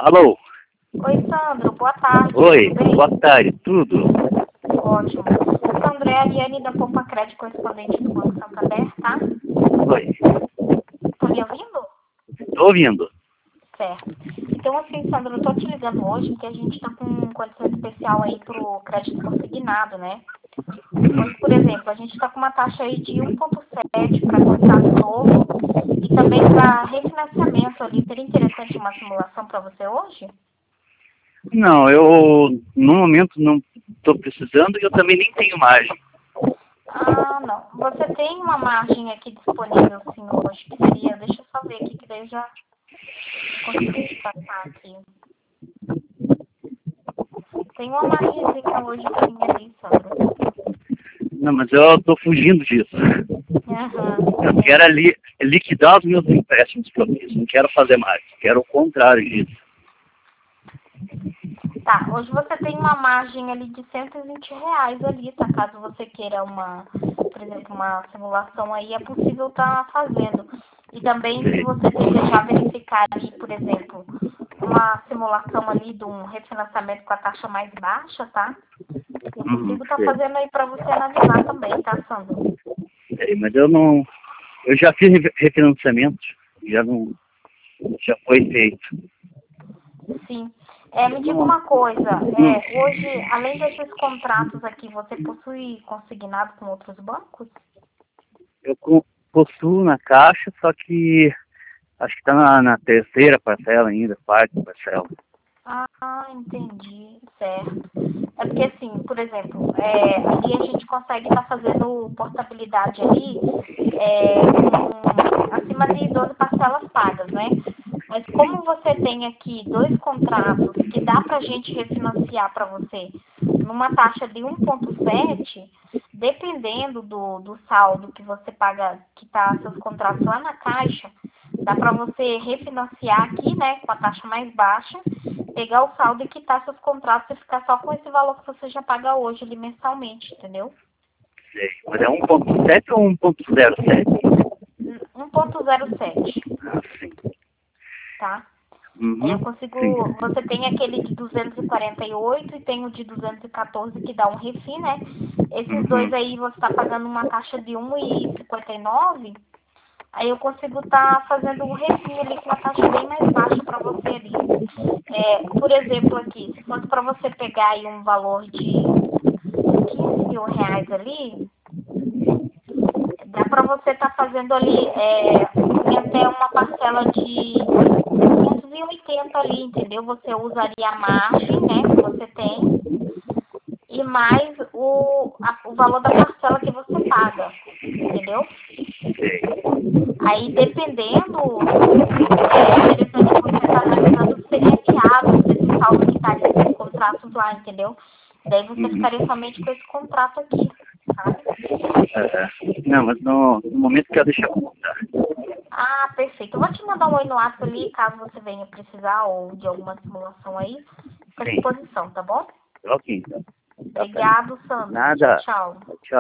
Alô? Oi, Sandro. Boa tarde. Oi, Tudo bem? boa tarde, tudo? Ótimo. Sandro, é a Ariane da Poupa Crédito, correspondente do Banco Santander, tá? Oi, Tá me ouvindo? tô ouvindo. Certo. Então, assim, Sandro, eu tô te ligando hoje porque a gente tá com condição especial aí pro crédito consignado, né? Onde, por exemplo, a gente tá com uma taxa aí de 1,7 para contrato novo e também para refinanciamento ali. Seria interessante uma simulação para você hoje? Não, eu no momento não tô precisando e eu também nem tenho margem. Ah, não. Você tem uma margem aqui disponível, sim, hoje, que seria, deixa eu só ver aqui, que daí eu já consigo te passar aqui. Tem uma margenzinha hoje, sim, ali, Sandro. Não, mas eu tô fugindo disso. Aham, Eu quero ali liquidar os meus empréstimos para mim, não quero fazer mais, quero o contrário disso. Tá, hoje você tem uma margem ali de R$ 120 ali, tá? Caso você queira uma, por exemplo, uma simulação aí, é possível estar fazendo. E também, se você desejar verificar ali, por exemplo, uma simulação ali de um refinanciamento com a taxa mais baixa, tá? Eu consigo estar Sei, fazendo aí para você analisar também, tá, Sandro? sei, mas eu não, eu já fiz refinanciamento, já não, já foi feito. Sim. Me diga Não, uma coisa, hoje, além desses contratos aqui, você possui consignado com outros bancos? eu possuo na caixa, só que acho que está na terceira parcela ainda, quarta parcela. Ah, entendi, certo. É porque assim, por exemplo, ali a gente consegue estar fazendo portabilidade ali com acima de 12 parcelas pagas, né? Mas como você tem aqui dois contratos que dá para a gente refinanciar para você numa taxa de 1,7, dependendo do saldo que você paga, que tá seus contratos lá na caixa, dá para você refinanciar aqui, né, com a taxa mais baixa, pegar o saldo e quitar seus contratos e ficar só com esse valor que você já paga hoje ali mensalmente, entendeu? Sei. Mas é 1.7 ou 1.07? 1,07, Ah, sim. tá? Aí eu Uhum. Sim. consigo. Você tem aquele de 248 e tem o de 214 que dá um refis, né? Esses dois Uhum. aí você está pagando uma taxa de 1,59. Aí eu consigo estar fazendo um refis ali com uma taxa bem mais baixa para você ali. Por exemplo, aqui, se fosse para você pegar aí um valor de R$ 15.000 ali, dá para você estar fazendo ali em até uma parcela de 580 ali, entendeu? Você usaria a margem, né, que você tem, e mais o valor da parcela que você paga, entendeu? Sei. Aí, dependendo, é interessante você estar analisando se seria viável esse saldo que estaria esses contratos lá, entendeu? Daí você Uhum. ficaria somente com esse contrato aqui, sabe? Não, mas no momento que eu deixar contar. Ah, perfeito. Eu vou te mandar um oi no WhatsApp ali, caso você venha precisar ou de alguma simulação aí. Fica à Sim. disposição, tá bom? Ok, então. Tá certo. Obrigado, Sandro. Tchau, Nada. tchau. Tchau.